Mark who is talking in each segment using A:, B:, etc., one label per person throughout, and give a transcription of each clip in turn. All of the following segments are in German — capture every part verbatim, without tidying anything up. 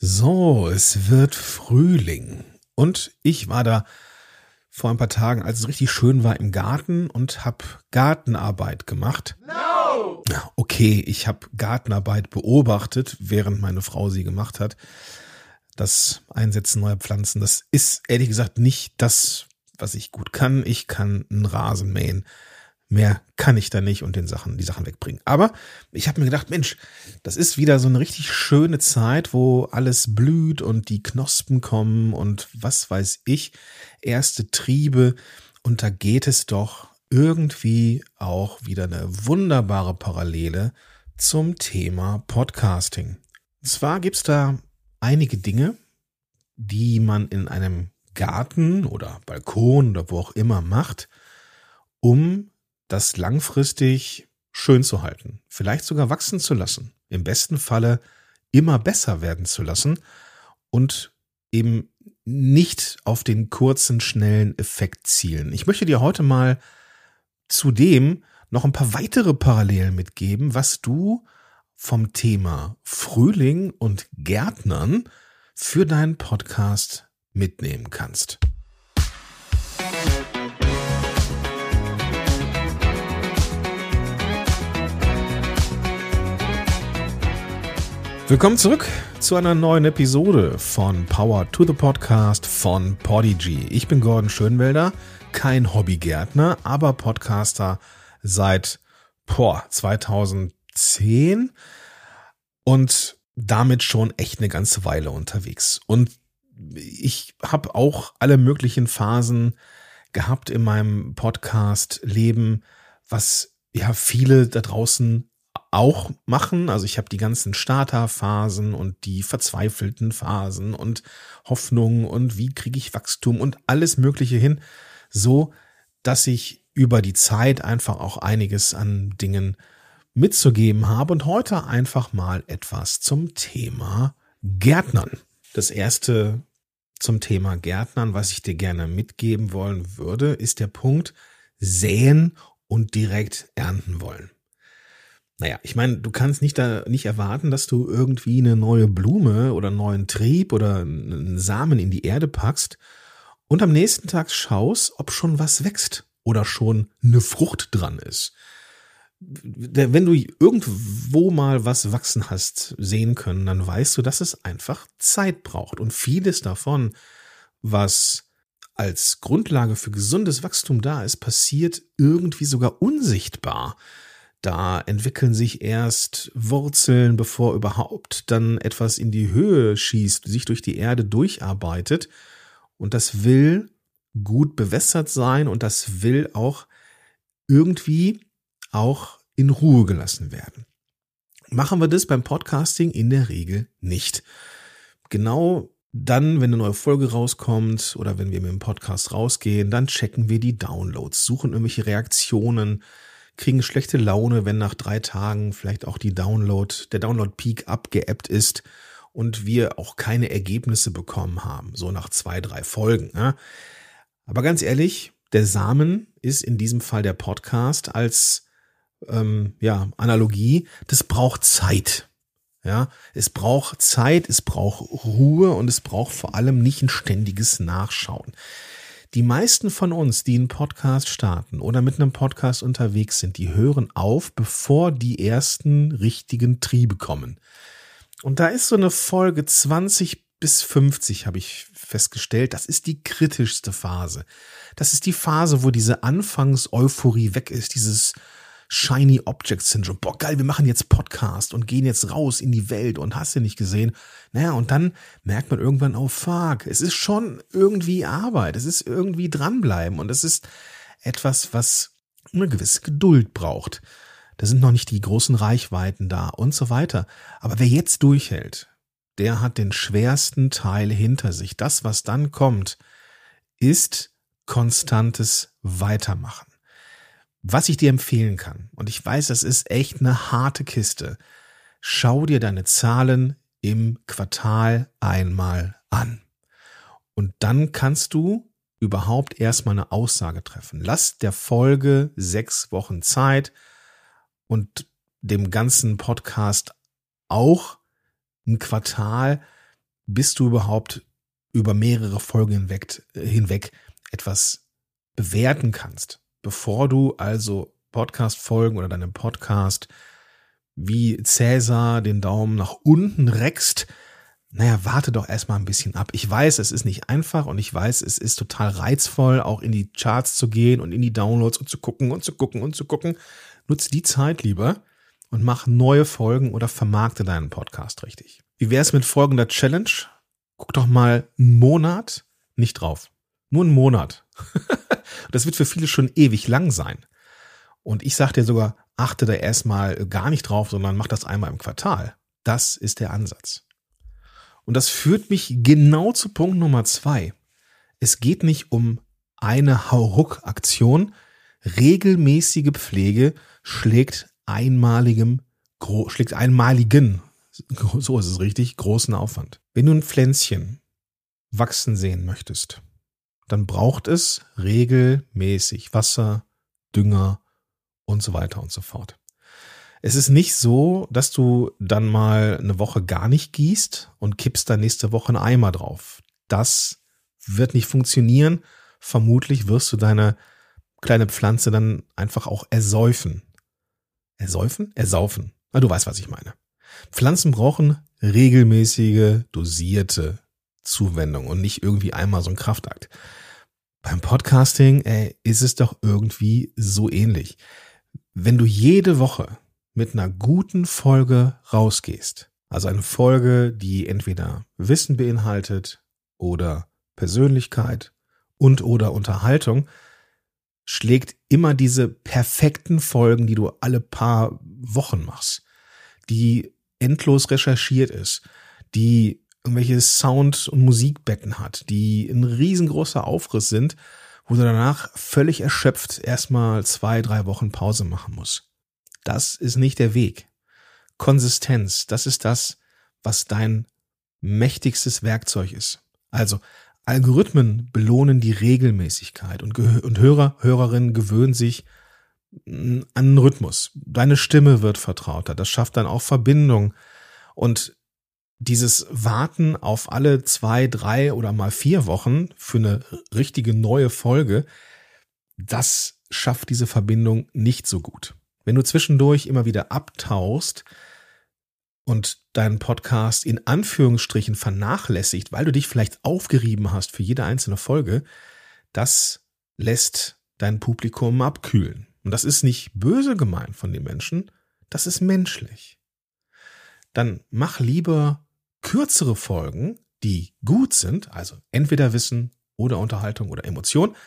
A: So, es wird Frühling und ich war da vor ein paar Tagen, als es richtig schön war, im Garten und habe Gartenarbeit gemacht.
B: No!
A: Okay, ich habe Gartenarbeit beobachtet, während meine Frau sie gemacht hat. Das Einsetzen neuer Pflanzen, das ist ehrlich gesagt nicht das, was ich gut kann. Ich kann einen Rasen mähen. Mehr kann ich da nicht und den Sachen, die Sachen wegbringen. Aber ich habe mir gedacht, Mensch, das ist wieder so eine richtig schöne Zeit, wo alles blüht und die Knospen kommen und was weiß ich, erste Triebe. Und da geht es doch irgendwie auch wieder eine wunderbare Parallele zum Thema Podcasting. Und zwar gibt's da einige Dinge, die man in einem Garten oder Balkon oder wo auch immer macht, um das langfristig schön zu halten, vielleicht sogar wachsen zu lassen, im besten Falle immer besser werden zu lassen und eben nicht auf den kurzen, schnellen Effekt zielen. Ich möchte dir heute mal zudem noch ein paar weitere Parallelen mitgeben, was du vom Thema Frühling und Gärtnern für deinen Podcast mitnehmen kannst. Willkommen zurück zu einer neuen Episode von Power to the Podcast von Podigy. Ich bin Gordon Schönwelder, kein Hobbygärtner, aber Podcaster seit boah, zweitausendzehn und damit schon echt eine ganze Weile unterwegs. Und ich habe auch alle möglichen Phasen gehabt in meinem Podcast-Leben, was ja viele da draußen auch machen. Also ich habe die ganzen Starterphasen und die verzweifelten Phasen und Hoffnung und wie kriege ich Wachstum und alles Mögliche hin, so dass ich über die Zeit einfach auch einiges an Dingen mitzugeben habe und heute einfach mal etwas zum Thema Gärtnern. Das erste zum Thema Gärtnern, was ich dir gerne mitgeben wollen würde, ist der Punkt säen und direkt ernten wollen. Naja, ich meine, du kannst nicht da nicht erwarten, dass du irgendwie eine neue Blume oder einen neuen Trieb oder einen Samen in die Erde packst und am nächsten Tag schaust, ob schon was wächst oder schon eine Frucht dran ist. Wenn du irgendwo mal was wachsen hast sehen können, dann weißt du, dass es einfach Zeit braucht. Und vieles davon, was als Grundlage für gesundes Wachstum da ist, passiert irgendwie sogar unsichtbar. Da entwickeln sich erst Wurzeln, bevor überhaupt dann etwas in die Höhe schießt, sich durch die Erde durcharbeitet. Und das will gut bewässert sein und das will auch irgendwie auch in Ruhe gelassen werden. Machen wir das beim Podcasting in der Regel nicht. Genau dann, wenn eine neue Folge rauskommt oder wenn wir mit dem Podcast rausgehen, dann checken wir die Downloads, suchen irgendwelche Reaktionen, kriegen schlechte Laune, wenn nach drei Tagen vielleicht auch die Download, der Download-Peak abgeebbt ist und wir auch keine Ergebnisse bekommen haben, so nach zwei, drei Folgen. Ja. Aber ganz ehrlich, der Samen ist in diesem Fall der Podcast als ähm, ja, Analogie, das braucht Zeit. Ja, es braucht Zeit, es braucht Ruhe und es braucht vor allem nicht ein ständiges Nachschauen. Die meisten von uns, die einen Podcast starten oder mit einem Podcast unterwegs sind, die hören auf, bevor die ersten richtigen Triebe kommen. Und da ist so eine Folge zwanzig bis fünfzig, habe ich festgestellt, das ist die kritischste Phase. Das ist die Phase, wo diese Anfangs-Euphorie weg ist, dieses Shiny Object Syndrome. Boah, geil, wir machen jetzt Podcast und gehen jetzt raus in die Welt und hast du nicht gesehen. Naja, und dann merkt man irgendwann, oh fuck, es ist schon irgendwie Arbeit, es ist irgendwie dranbleiben und es ist etwas, was eine gewisse Geduld braucht. Da sind noch nicht die großen Reichweiten da und so weiter. Aber wer jetzt durchhält, der hat den schwersten Teil hinter sich. Das, was dann kommt, ist konstantes Weitermachen. Was ich dir empfehlen kann, und ich weiß, das ist echt eine harte Kiste, schau dir deine Zahlen im Quartal einmal an. Und dann kannst du überhaupt erstmal eine Aussage treffen. Lass der Folge sechs Wochen Zeit und dem ganzen Podcast auch ein Quartal, bis du überhaupt über mehrere Folgen hinweg, hinweg etwas bewerten kannst. Bevor du also Podcast-Folgen oder deinem Podcast wie Cäsar den Daumen nach unten reckst, naja, warte doch erstmal ein bisschen ab. Ich weiß, es ist nicht einfach und ich weiß, es ist total reizvoll, auch in die Charts zu gehen und in die Downloads und zu gucken und zu gucken und zu gucken. Nutz die Zeit lieber und mach neue Folgen oder vermarkte deinen Podcast richtig. Wie wär's mit folgender Challenge? Guck doch mal einen Monat nicht drauf. Nur einen Monat. Das wird für viele schon ewig lang sein. Und ich sag dir sogar, achte da erstmal gar nicht drauf, sondern mach das einmal im Quartal. Das ist der Ansatz. Und das führt mich genau zu Punkt Nummer zwei. Es geht nicht um eine Hauruck-Aktion. Regelmäßige Pflege schlägt einmaligem, gro- schlägt einmaligen, so ist es richtig, großen Aufwand. Wenn du ein Pflänzchen wachsen sehen möchtest, dann braucht es regelmäßig Wasser, Dünger und so weiter und so fort. Es ist nicht so, dass du dann mal eine Woche gar nicht gießt und kippst dann nächste Woche einen Eimer drauf. Das wird nicht funktionieren. Vermutlich wirst du deine kleine Pflanze dann einfach auch ersäufen. Ersäufen? Ersaufen. Na, du weißt, was ich meine. Pflanzen brauchen regelmäßige, dosierte Zuwendung und nicht irgendwie einmal so ein Kraftakt. Beim Podcasting ey, ist es doch irgendwie so ähnlich. Wenn du jede Woche mit einer guten Folge rausgehst, also eine Folge, die entweder Wissen beinhaltet oder Persönlichkeit und oder Unterhaltung, schlägt immer diese perfekten Folgen, die du alle paar Wochen machst, die endlos recherchiert ist, die irgendwelche Sound- und Musikbetten hat, die ein riesengroßer Aufriss sind, wo du danach völlig erschöpft erstmal zwei, drei Wochen Pause machen musst. Das ist nicht der Weg. Konsistenz, das ist das, was dein mächtigstes Werkzeug ist. Also Algorithmen belohnen die Regelmäßigkeit und, Ge- und Hörer, Hörerinnen gewöhnen sich an einen Rhythmus. Deine Stimme wird vertrauter, das schafft dann auch Verbindung. Und dieses Warten auf alle zwei, drei oder mal vier Wochen für eine richtige neue Folge, das schafft diese Verbindung nicht so gut. Wenn du zwischendurch immer wieder abtauchst und deinen Podcast in Anführungsstrichen vernachlässigt, weil du dich vielleicht aufgerieben hast für jede einzelne Folge, das lässt dein Publikum abkühlen. Und das ist nicht böse gemeint von den Menschen, das ist menschlich. Dann mach lieber kürzere Folgen, die gut sind, also entweder Wissen oder Unterhaltung oder Emotion,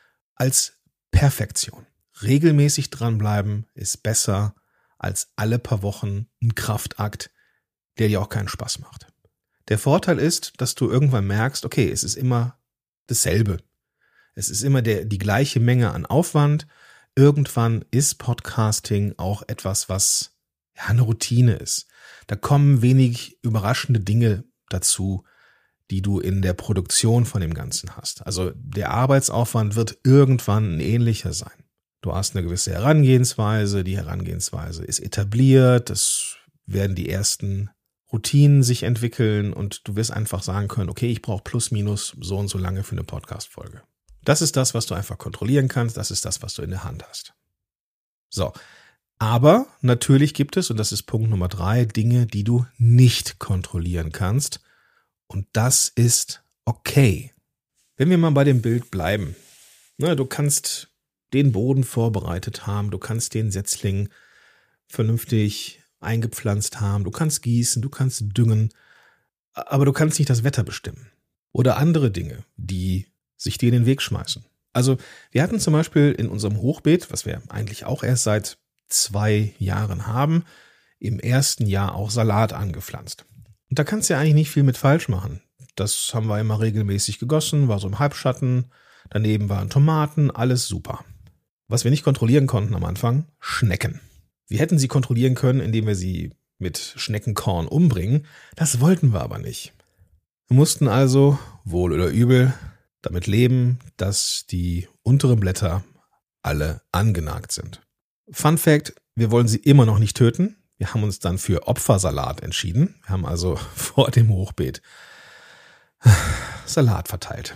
A: als Perfektion. Regelmäßig dranbleiben ist besser als alle paar Wochen ein Kraftakt, der dir auch keinen Spaß macht. Der Vorteil ist, dass du irgendwann merkst, okay, es ist immer dasselbe. Es ist immer der, die gleiche Menge an Aufwand. Irgendwann ist Podcasting auch etwas, was ja eine Routine ist. Da kommen wenig überraschende Dinge dazu, die du in der Produktion von dem Ganzen hast. Also der Arbeitsaufwand wird irgendwann ein ähnlicher sein. Du hast eine gewisse Herangehensweise, die Herangehensweise ist etabliert, es werden die ersten Routinen sich entwickeln und du wirst einfach sagen können, okay, ich brauche plus minus so und so lange für eine Podcast-Folge. Das ist das, was du einfach kontrollieren kannst, das ist das, was du in der Hand hast. So, aber natürlich gibt es, und das ist Punkt Nummer drei, Dinge, die du nicht kontrollieren kannst und das ist okay. Wenn wir mal bei dem Bild bleiben, na, du kannst den Boden vorbereitet haben, du kannst den Setzling vernünftig eingepflanzt haben, du kannst gießen, du kannst düngen, aber du kannst nicht das Wetter bestimmen. Oder andere Dinge, die sich dir in den Weg schmeißen. Also wir hatten zum Beispiel in unserem Hochbeet, was wir eigentlich auch erst seit zwei Jahren haben, im ersten Jahr auch Salat angepflanzt. Und da kannst du ja eigentlich nicht viel mit falsch machen. Das haben wir immer regelmäßig gegossen, war so im Halbschatten, daneben waren Tomaten, alles super. Was wir nicht kontrollieren konnten am Anfang, Schnecken. Wir hätten sie kontrollieren können, indem wir sie mit Schneckenkorn umbringen. Das wollten wir aber nicht. Wir mussten also, wohl oder übel, damit leben, dass die unteren Blätter alle angenagt sind. Fun Fact, wir wollen sie immer noch nicht töten. Wir haben uns dann für Opfersalat entschieden. Wir haben also vor dem Hochbeet Salat verteilt.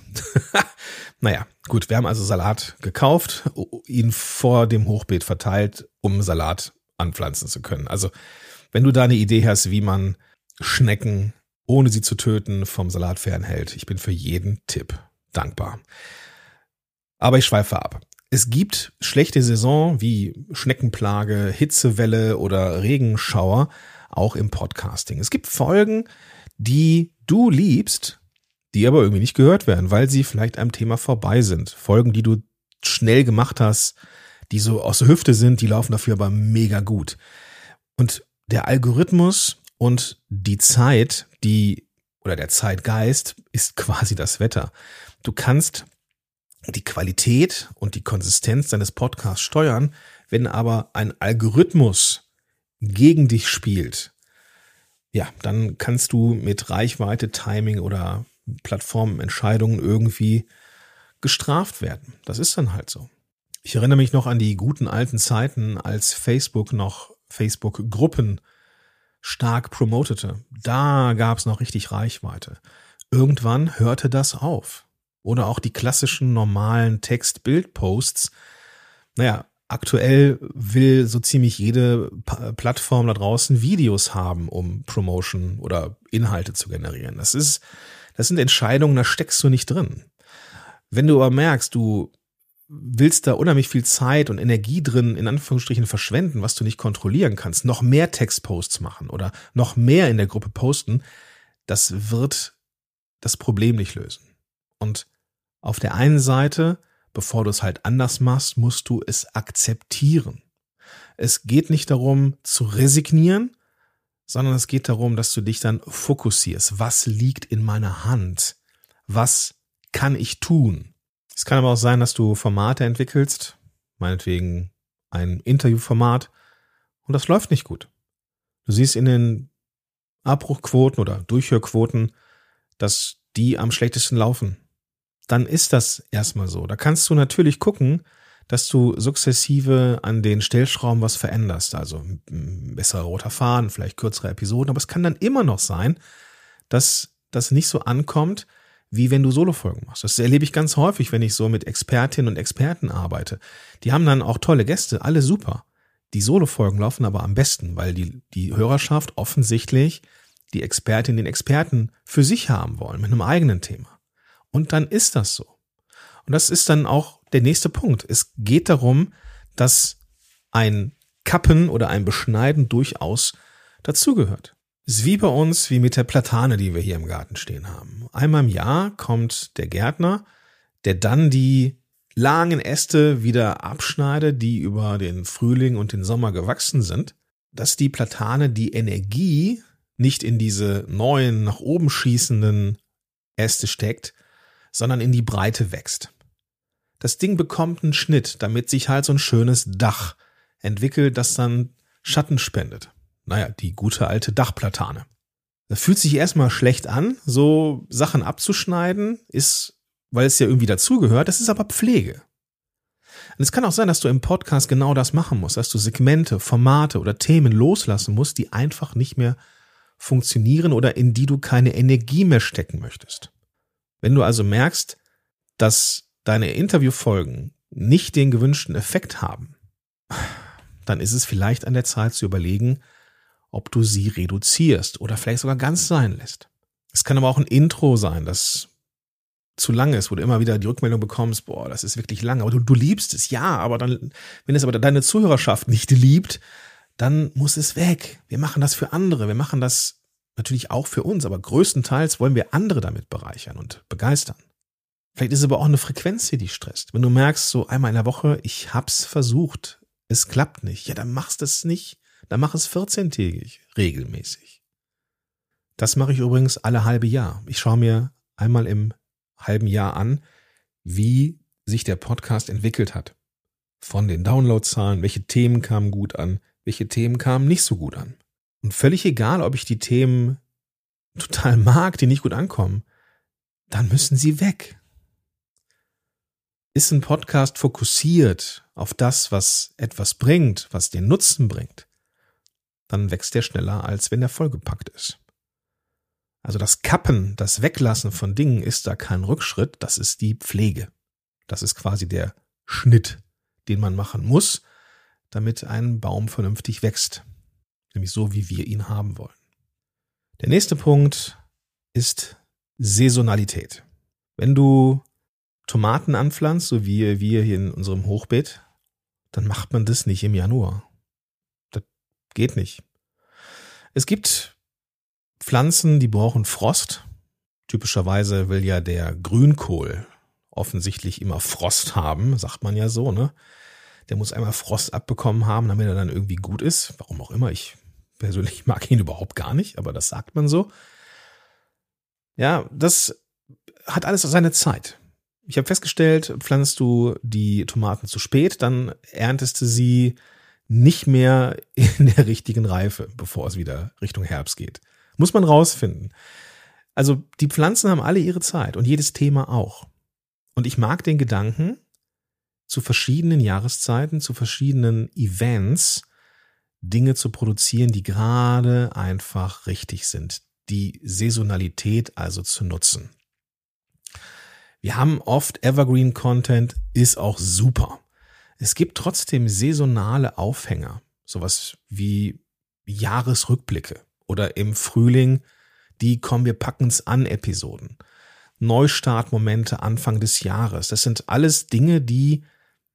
A: Naja, gut, wir haben also Salat gekauft, ihn vor dem Hochbeet verteilt, um Salat anpflanzen zu können. Also, wenn du da eine Idee hast, wie man Schnecken, ohne sie zu töten, vom Salat fernhält, ich bin für jeden Tipp dankbar. Aber ich schweife ab. Es gibt schlechte Saison wie Schneckenplage, Hitzewelle oder Regenschauer, auch im Podcasting. Es gibt Folgen, die du liebst, die aber irgendwie nicht gehört werden, weil sie vielleicht einem Thema vorbei sind. Folgen, die du schnell gemacht hast, die so aus der Hüfte sind, die laufen dafür aber mega gut. Und der Algorithmus und die Zeit, die oder der Zeitgeist ist quasi das Wetter. Du kannst die Qualität und die Konsistenz deines Podcasts steuern, wenn aber ein Algorithmus gegen dich spielt, ja, dann kannst du mit Reichweite, Timing oder Plattformentscheidungen irgendwie gestraft werden. Das ist dann halt so. Ich erinnere mich noch an die guten alten Zeiten, als Facebook noch Facebook-Gruppen stark promotete. Da gab es noch richtig Reichweite. Irgendwann hörte das auf. Oder auch die klassischen normalen Text-Bild-Posts. Naja, aktuell will so ziemlich jede Plattform da draußen Videos haben, um Promotion oder Inhalte zu generieren. Das ist Das sind Entscheidungen, da steckst du nicht drin. Wenn du aber merkst, du willst da unheimlich viel Zeit und Energie drin, in Anführungsstrichen, verschwenden, was du nicht kontrollieren kannst, noch mehr Textposts machen oder noch mehr in der Gruppe posten, das wird das Problem nicht lösen. Und auf der einen Seite, bevor du es halt anders machst, musst du es akzeptieren. Es geht nicht darum, zu resignieren, sondern es geht darum, dass du dich dann fokussierst. Was liegt in meiner Hand? Was kann ich tun? Es kann aber auch sein, dass du Formate entwickelst, meinetwegen ein Interviewformat, und das läuft nicht gut. Du siehst in den Abbruchquoten oder Durchhörquoten, dass die am schlechtesten laufen. Dann ist das erstmal so. Da kannst du natürlich gucken, dass du sukzessive an den Stellschrauben was veränderst. Also ein besserer roter Faden, vielleicht kürzere Episoden. Aber es kann dann immer noch sein, dass das nicht so ankommt, wie wenn du Solofolgen machst. Das erlebe ich ganz häufig, wenn ich so mit Expertinnen und Experten arbeite. Die haben dann auch tolle Gäste, alle super. Die Solofolgen laufen aber am besten, weil die, die Hörerschaft offensichtlich die Expertinnen und Experten für sich haben wollen, mit einem eigenen Thema. Und dann ist das so. Und das ist dann auch der nächste Punkt. Es geht darum, dass ein Kappen oder ein Beschneiden durchaus dazugehört. Es ist wie bei uns, wie mit der Platane, die wir hier im Garten stehen haben. Einmal im Jahr kommt der Gärtner, der dann die langen Äste wieder abschneidet, die über den Frühling und den Sommer gewachsen sind, dass die Platane die Energie nicht in diese neuen, nach oben schießenden Äste steckt, sondern in die Breite wächst. Das Ding bekommt einen Schnitt, damit sich halt so ein schönes Dach entwickelt, das dann Schatten spendet. Naja, die gute alte Dachplatane. Das fühlt sich erstmal schlecht an, so Sachen abzuschneiden, ist, weil es ja irgendwie dazugehört, das ist aber Pflege. Und es kann auch sein, dass du im Podcast genau das machen musst, dass du Segmente, Formate oder Themen loslassen musst, die einfach nicht mehr funktionieren oder in die du keine Energie mehr stecken möchtest. Wenn du also merkst, dass deine Interviewfolgen nicht den gewünschten Effekt haben, dann ist es vielleicht an der Zeit zu überlegen, ob du sie reduzierst oder vielleicht sogar ganz sein lässt. Es kann aber auch ein Intro sein, das zu lang ist, wo du immer wieder die Rückmeldung bekommst, boah, das ist wirklich lang, aber du, du liebst es, ja, aber dann, wenn es aber deine Zuhörerschaft nicht liebt, dann muss es weg. Wir machen das für andere, wir machen das natürlich auch für uns, aber größtenteils wollen wir andere damit bereichern und begeistern. Vielleicht ist es aber auch eine Frequenz, die dich stresst. Wenn du merkst, so einmal in der Woche, ich hab's versucht, es klappt nicht, ja, dann machst du es nicht, dann mach es vierzehntägig, regelmäßig. Das mache ich übrigens alle halbe Jahr. Ich schaue mir einmal im halben Jahr an, wie sich der Podcast entwickelt hat. Von den Downloadzahlen, welche Themen kamen gut an, welche Themen kamen nicht so gut an. Und völlig egal, ob ich die Themen total mag, die nicht gut ankommen, dann müssen sie weg. Ist ein Podcast fokussiert auf das, was etwas bringt, was den Nutzen bringt, dann wächst der schneller, als wenn er vollgepackt ist. Also das Kappen, das Weglassen von Dingen ist da kein Rückschritt, das ist die Pflege. Das ist quasi der Schnitt, den man machen muss, damit ein Baum vernünftig wächst. Nämlich so, wie wir ihn haben wollen. Der nächste Punkt ist Saisonalität. Wenn du Tomaten anpflanzt, so wie wir hier in unserem Hochbeet, dann macht man das nicht im Januar. Das geht nicht. Es gibt Pflanzen, die brauchen Frost. Typischerweise will ja der Grünkohl offensichtlich immer Frost haben, sagt man ja so, ne? Der muss einmal Frost abbekommen haben, damit er dann irgendwie gut ist. Warum auch immer, ich persönlich mag ihn überhaupt gar nicht, aber das sagt man so. Ja, das hat alles seine Zeit. Ich habe festgestellt, pflanzt du die Tomaten zu spät, dann erntest du sie nicht mehr in der richtigen Reife, bevor es wieder Richtung Herbst geht. Muss man rausfinden. Also die Pflanzen haben alle ihre Zeit und jedes Thema auch. Und ich mag den Gedanken, zu verschiedenen Jahreszeiten, zu verschiedenen Events Dinge zu produzieren, die gerade einfach richtig sind. Die Saisonalität also zu nutzen. Wir haben oft Evergreen-Content, ist auch super. Es gibt trotzdem saisonale Aufhänger, sowas wie Jahresrückblicke oder im Frühling die Komm, wir packen's an Episoden. Neustartmomente Anfang des Jahres. Das sind alles Dinge, die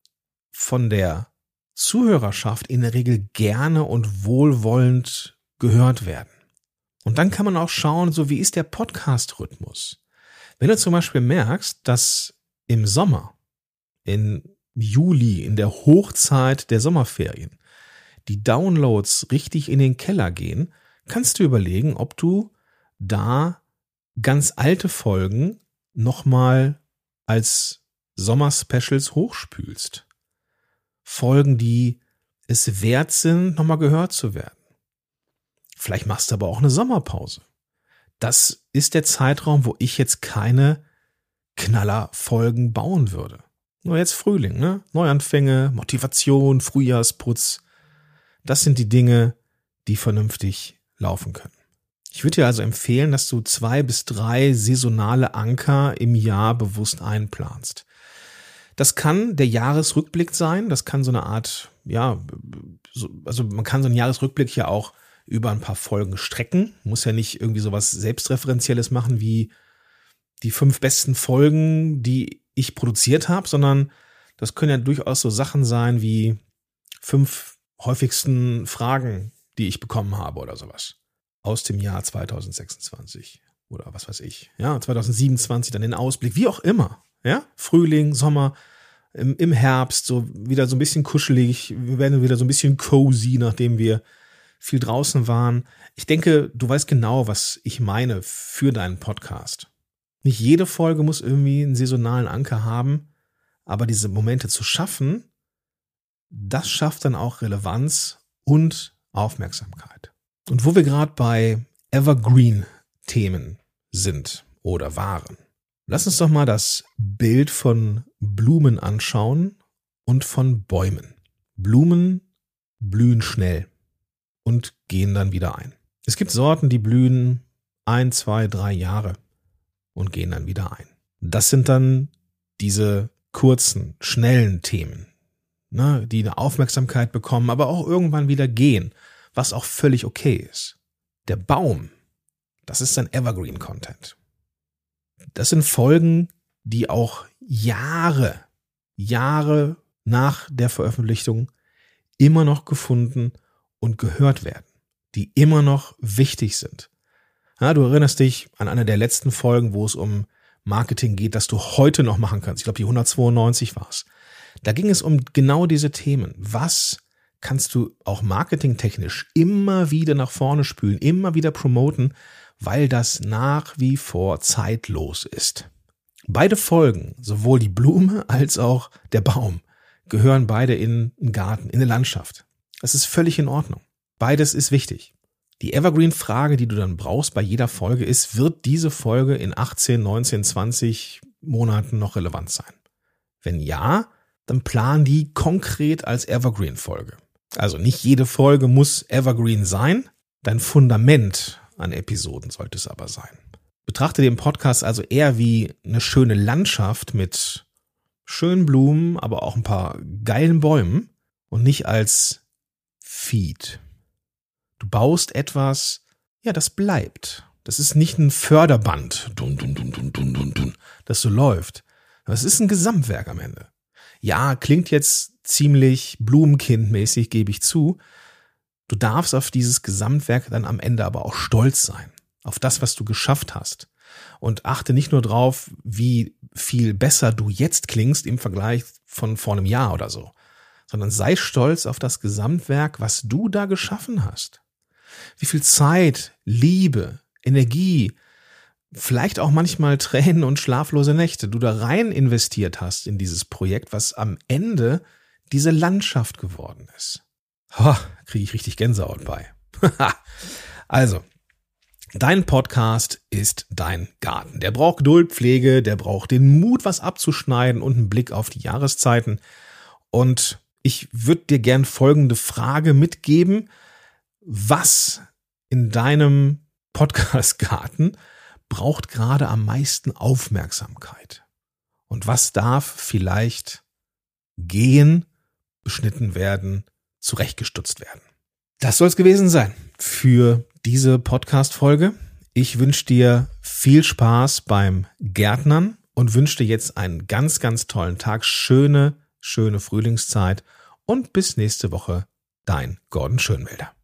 A: von der Zuhörerschaft in der Regel gerne und wohlwollend gehört werden. Und dann kann man auch schauen, so wie ist der Podcast-Rhythmus. Wenn du zum Beispiel merkst, dass im Sommer, im Juli, in der Hochzeit der Sommerferien, die Downloads richtig in den Keller gehen, kannst du überlegen, ob du da ganz alte Folgen nochmal als Sommer-Specials hochspülst. Folgen, die es wert sind, nochmal gehört zu werden. Vielleicht machst du aber auch eine Sommerpause. Das ist der Zeitraum, wo ich jetzt keine Knallerfolgen bauen würde. Nur jetzt Frühling, ne? Neuanfänge, Motivation, Frühjahrsputz. Das sind die Dinge, die vernünftig laufen können. Ich würde dir also empfehlen, dass du zwei bis drei saisonale Anker im Jahr bewusst einplanst. Das kann der Jahresrückblick sein, das kann so eine Art, ja, so, also man kann so einen Jahresrückblick ja auch über ein paar Folgen strecken, muss ja nicht irgendwie sowas Selbstreferenzielles machen wie die fünf besten Folgen, die ich produziert habe, sondern das können ja durchaus so Sachen sein wie fünf häufigsten Fragen, die ich bekommen habe oder sowas. Aus dem Jahr zwanzig sechsundzwanzig oder was weiß ich, ja, zwanzig siebenundzwanzig, dann den Ausblick, wie auch immer, ja, Frühling, Sommer, im, im Herbst, so wieder so ein bisschen kuschelig, wir werden wieder so ein bisschen cozy, nachdem wir viel draußen waren. Ich denke, du weißt genau, was ich meine für deinen Podcast. Nicht jede Folge muss irgendwie einen saisonalen Anker haben, aber diese Momente zu schaffen, das schafft dann auch Relevanz und Aufmerksamkeit. Und wo wir gerade bei Evergreen-Themen sind oder waren, lass uns doch mal das Bild von Blumen anschauen und von Bäumen. Blumen blühen schnell und gehen dann wieder ein. Es gibt Sorten, die blühen ein, zwei, drei Jahre und gehen dann wieder ein. Das sind dann diese kurzen, schnellen Themen, ne, die eine Aufmerksamkeit bekommen, aber auch irgendwann wieder gehen, was auch völlig okay ist. Der Baum, das ist ein Evergreen-Content. Das sind Folgen, die auch Jahre, Jahre nach der Veröffentlichung immer noch gefunden und gehört werden, die immer noch wichtig sind. Ja, du erinnerst dich an eine der letzten Folgen, wo es um Marketing geht, das du heute noch machen kannst. Ich glaube, die hundertzweiundneunzig war es. Da ging es um genau diese Themen. Was kannst du auch marketingtechnisch immer wieder nach vorne spülen, immer wieder promoten, weil das nach wie vor zeitlos ist. Beide Folgen, sowohl die Blume als auch der Baum, gehören beide in einen Garten, in eine Landschaft. Das ist völlig in Ordnung. Beides ist wichtig. Die Evergreen-Frage, die du dann brauchst bei jeder Folge ist, wird diese Folge in achtzehn, neunzehn, zwanzig Monaten noch relevant sein? Wenn ja, dann plan die konkret als Evergreen-Folge. Also nicht jede Folge muss Evergreen sein. Dein Fundament, an Episoden sollte es aber sein. Betrachte den Podcast also eher wie eine schöne Landschaft mit schönen Blumen, aber auch ein paar geilen Bäumen und nicht als Feed. Du baust etwas, ja, das bleibt. Das ist nicht ein Förderband, dun, dun, dun, dun, dun, dun, dun, das so läuft. Das ist ein Gesamtwerk am Ende. Ja, klingt jetzt ziemlich Blumenkindmäßig, gebe ich zu. Du darfst auf dieses Gesamtwerk dann am Ende aber auch stolz sein. Auf das, was du geschafft hast. Und achte nicht nur drauf, wie viel besser du jetzt klingst im Vergleich von vor einem Jahr oder so, sondern sei stolz auf das Gesamtwerk, was du da geschaffen hast. Wie viel Zeit, Liebe, Energie, vielleicht auch manchmal Tränen und schlaflose Nächte du da rein investiert hast in dieses Projekt, was am Ende diese Landschaft geworden ist. Ha, kriege ich richtig Gänsehaut bei. Also, dein Podcast ist dein Garten. Der braucht Geduld, Pflege, der braucht den Mut, was abzuschneiden und einen Blick auf die Jahreszeiten. Und ich würde dir gern folgende Frage mitgeben. Was in deinem Podcast-Garten braucht gerade am meisten Aufmerksamkeit? Und was darf vielleicht gehen, beschnitten werden, zurechtgestutzt werden? Das soll es gewesen sein für diese Podcast-Folge. Ich wünsche dir viel Spaß beim Gärtnern und wünsche dir jetzt einen ganz, ganz tollen Tag, schöne, schöne Frühlingszeit und bis nächste Woche, dein Gordon Schönwelder.